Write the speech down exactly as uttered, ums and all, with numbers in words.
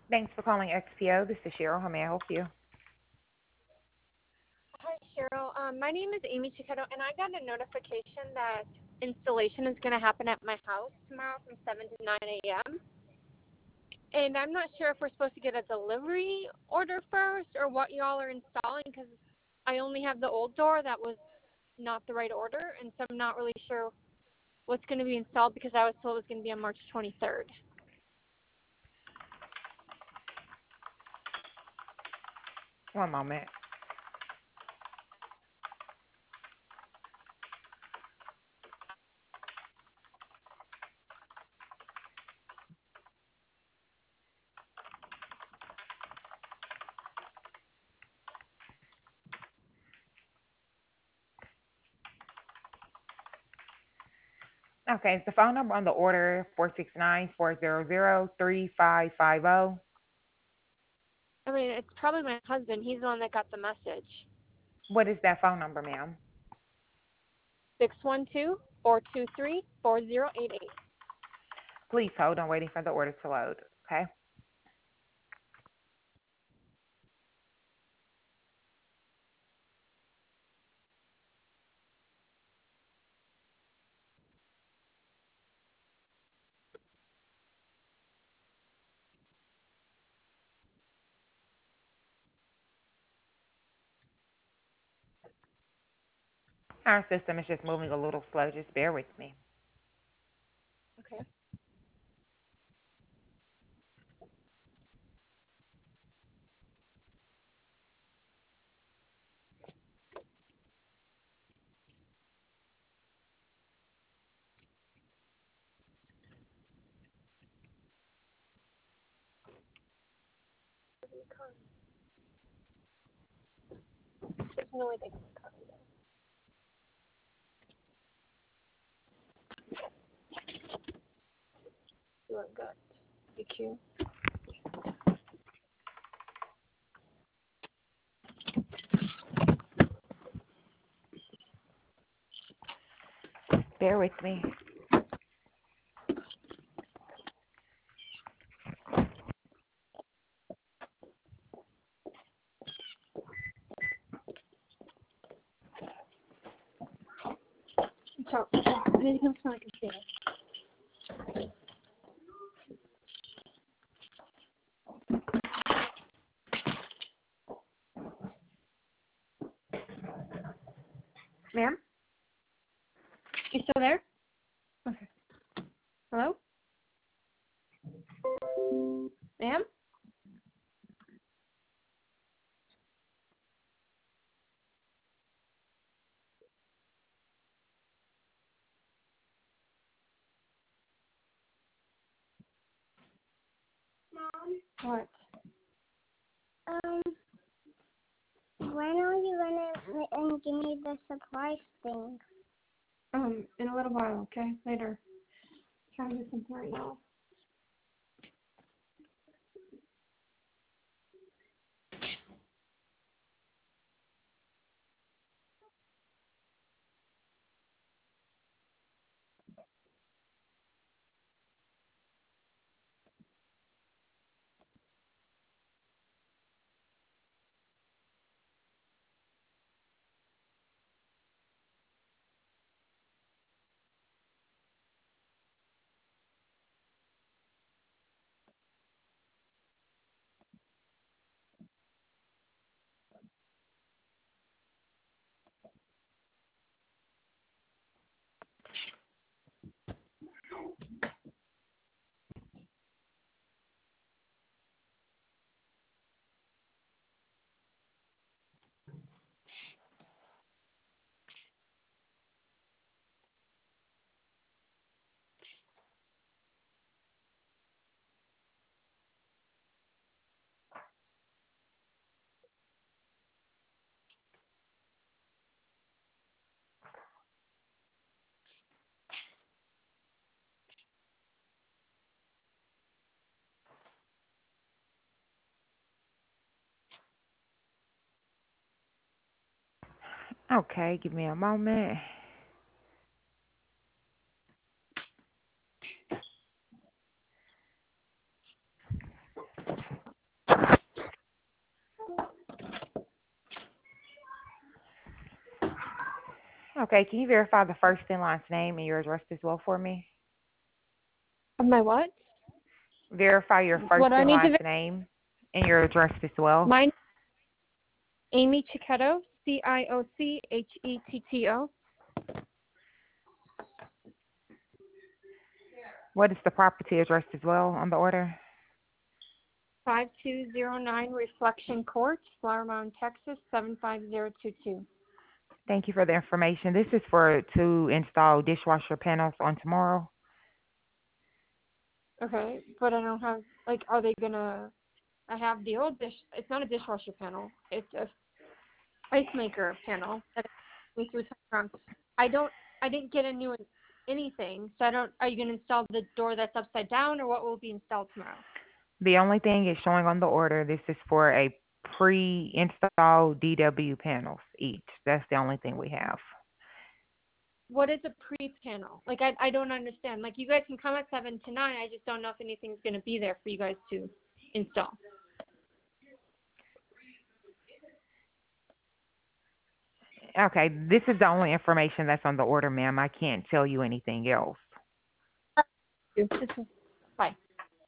Thanks for calling X P O. This is Cheryl. How may I help you? Hi, Cheryl. Um, my name is Amy Chiquetto, and I got a notification that installation is going to happen at my house tomorrow from seven to nine a m. And I'm not sure if we're supposed to get a delivery order first or what y'all are installing because I only have the old door that was not the right order, and so I'm not really sure what's going to be installed because I was told it was going to be on March twenty-third. One moment. Okay, is the phone number on the order four six nine, four zero zero, three five five zero? I mean, it's probably my husband. He's the one that got the message. What is that phone number, ma'am? six one two, four two three, four zero eight eight. Please hold. I'm waiting for the order to load. Okay. Our system is just moving a little slow. Just bear with me. Okay. There's no way they can copy that. You are good. B Q. Bear with me. So, I need to come so I can see it. Ma'am? You still there? Okay. Hello? Ma'am? What? Um, when are you gonna and give me the surprise thing? Um, in a little while, okay? Later. Trying to do something right now. Okay, give me a moment. Okay, can you verify the first and last name and your address as well for me? Of my what? Verify your first What do I and need to last ver- name and your address as well. My Amy Cicchetto, C I O C H E T T O. What is the property address as well on the order? five two zero nine Reflection Court, Flower Mound, Texas, seven five zero two two. Thank you for the information. This is for to install dishwasher panels on tomorrow. Okay, but I don't have, like, are they gonna, I have the old dish, it's not a dishwasher panel, it's a ice maker panel that we threw from. I don't, I didn't get a new anything, so I don't, are you gonna install the door that's upside down, or what will be installed tomorrow? The only thing is showing on the order, this is for a pre-installed D W panels each. That's the only thing we have. What is a pre-panel? Like, I, I don't understand. Like, you guys can come at seven to nine, I just don't know if anything's gonna be there for you guys to install. Okay, this is the only information that's on the order, ma'am. I can't tell you anything else. This is, bye.